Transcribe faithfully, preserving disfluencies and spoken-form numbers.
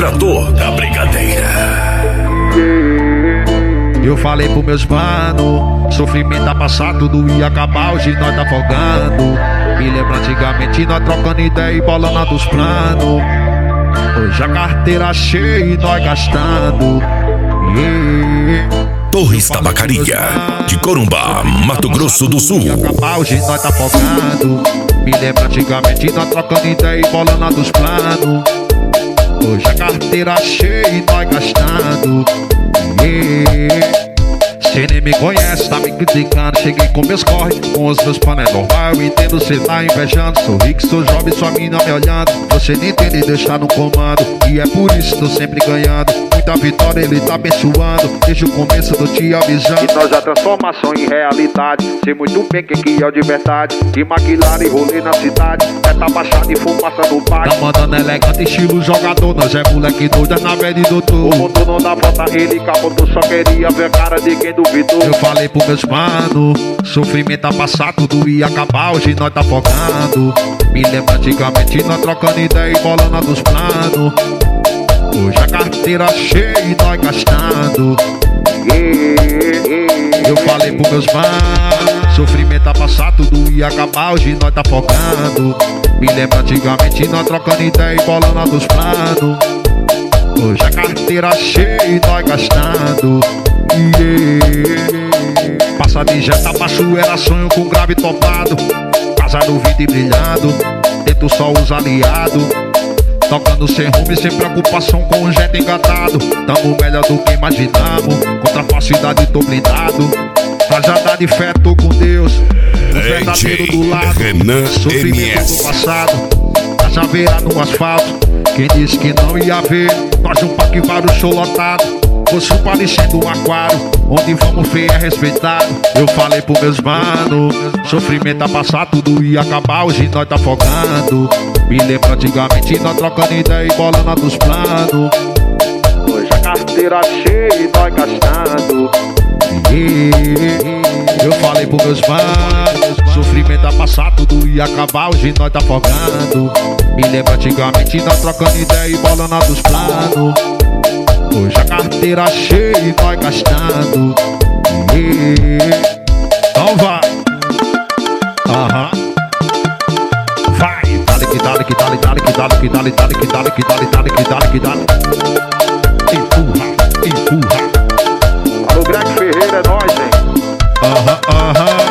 Trator da Brigadeira. Eu falei pros meus mano, sofrimento tá passado, tudo ia acabar, hoje nós tá afogando. Me lembro antigamente nós trocando ideia e bolando dos planos. Hoje a carteira cheia e nós gastando. Yeah. Torres Tabacaria, de Corumbá, Mato Grosso do Sul. Acabar, hoje nós tá afogando. Me lembro antigamente nós trocando ideia e bolando dos planos. Hoje a carteira cheia e nós gastando. Yeah. Cê nem me conhece, tá me criticando. Cheguei com meus corre, com os meus panos é normal. Eu entendo, cê tá invejando. Sou rico, sou jovem, sua mina me olhando. Você nem entende e deixar no comando. E é por isso que tô sempre ganhando. Muita vitória ele tá abençoando. Desde o começo tô te avisando. E nós a transformação em realidade. Sei muito bem quem que é o de verdade. De maquilar e rolê na cidade. É tá baixado e fumaça no pai. Tá mandando elegante, estilo jogador. Nós é moleque doido, é na velha e doutor. O motor não dá volta, ele capotou. Só queria ver a cara de quem duvidou. Eu falei pros meus mano, sofrimento tá passado, tudo ia acabar, hoje nós tá afogando. Me lembro antigamente nós trocando ideia e bolando dos planos. Hoje a carteira cheia e nós gastando. Yeah, yeah. Eu falei pros meus mano, sofrimento tá passado, tudo ia acabar, hoje nós tá afogando. Me lembro antigamente nós trocando ideia e bolando dos planos. Hoje a carteira cheia e nós gastando. Yeah. Passa de jeta baixo, era sonho com grave topado. Casa no vidro e brilhando, dentro só os aliados. Tocando sem rumo e sem preocupação com o jet engatado. Tamo melhor do que imaginamos, contra a falsidade tô blindado. Rajada de fé, tô com Deus, o verdadeiro do lado. Renan Sofrimento do passado, a chaveira no asfalto. Quem disse que não ia ver, nós um parque vários show lotado. Fosse parecendo um aquário, onde vamos feio é respeitado. Eu falei pros meus mano, sofrimento tá passado, tudo ia acabar, hoje nós tá afogando. Me lembro antigamente nós trocando ideia e bolando dos planos. Hoje a carteira cheia e nós gastando. Yeah. Eu falei pros meus mano, sofrimento tá passado, tudo ia acabar, hoje nós tá afogando. Me lembro antigamente nós trocando ideia e bolando dos planos. Hoje a carteira cheia e nós gastando. Yeah. Então vai. Aham. Vai. Dale que dale que dale dale que dale que dale dale que dale que dale dale que dale que dale. Empurra, empurra. Alô, Greg Ferreira, é nóis, hein? Aham, aham.